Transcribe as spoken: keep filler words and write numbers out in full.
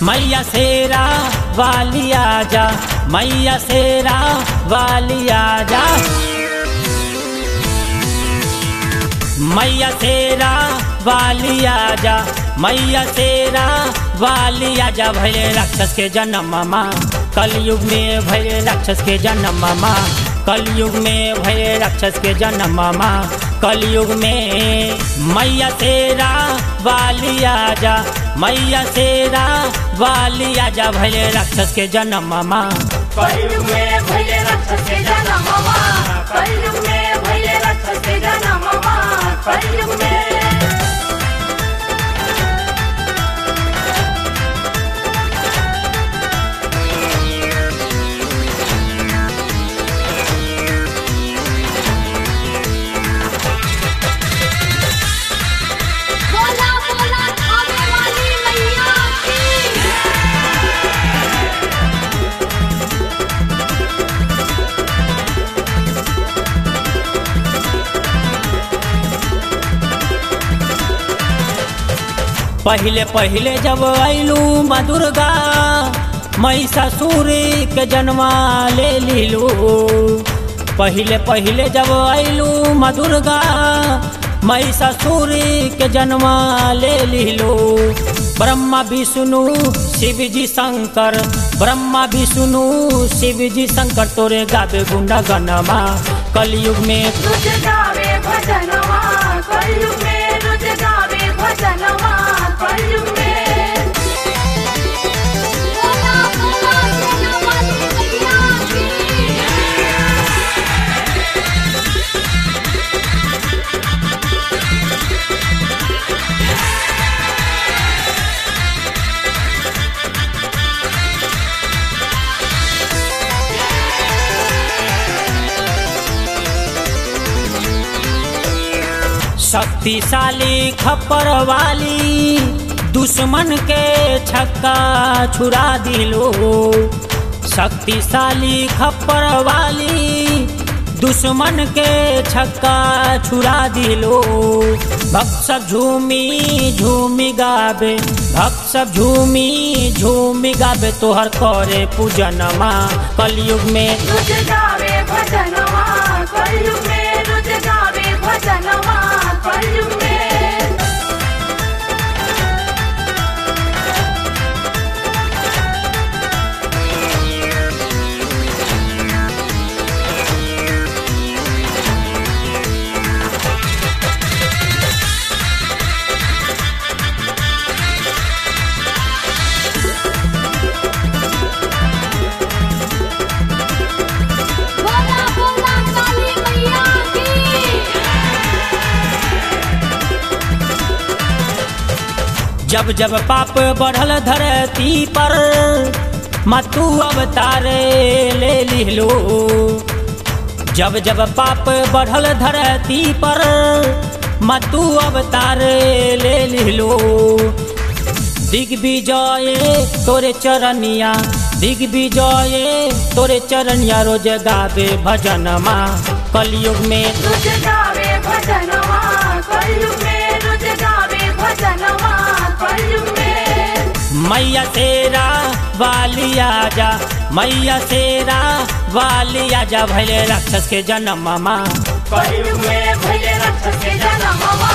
मैया शेरा वाली आजा, मैया शेरा वाली आजा, मैया शेरा वाली आजा, मैया शेरा वाली आजा। भले राक्षस के जन्म मामा कलयुग में, भले राक्षस के जन्म मामा कलयुग में, भले राक्षस के जन्म मामा कलयुग में। मैया शेरा वाली आजा, मैया शेरा वाली आजा। भले राक्षस के जन्म मामा कलयुग में, भले राक्षस के जन्म मामा कलयुग में, भले राक्षस के जन्म मामा कलयुग में। पहले पहले जब आइलू माँ दुर्गा, महिषासुर के जन्मा ले लीलू। पहले पहले जब आइलू माँ दुर्गा, महिषासुर के जन्मा ले लीलू। ब्रह्मा विष्णु शिव जी शंकर, ब्रह्मा विष्णु शिव जी शंकर तोरे गावे गुंडा गनमा कलयुग में। रुच गावे भजनवा कलयुग में, रुच गावे भजनवा कलयुग में। शक्तिशाली खप्पर वाली, दुश्मन के छक्का छुड़ा दिलो। शक्तिशाली खप्पर वाली, दुश्मन के छक्का छुड़ा दिलो। भक्त सब झूमी झूमी गावे, भक्त सब झूमी झूमी गावे तोहर करे पूजनमा कलयुग में। रुच गावे भजनवा कलयुग में, रुच गावे भजनवा कलयुग में। जब जब पाप बढ़ल धरती पर, मतु अवतारे ले लिहलो। जब जब पाप बढ़ल धरती पर, मतु अवतारे ले लिहलो। दिग्विजय तोरे चरनिया, दिग्विजय तोरे चरनिया रोज गावे भजनमा कलयुग में। रुच गावे भजनवा कलयुग में, रुच गावे भजनवा कलयुग में। मैया शेरा वाली आजा, मैया शेरा वाली आजा। भले राक्षस के जन्म मामा कलयुग में, भले राक्षस के जन्म मामा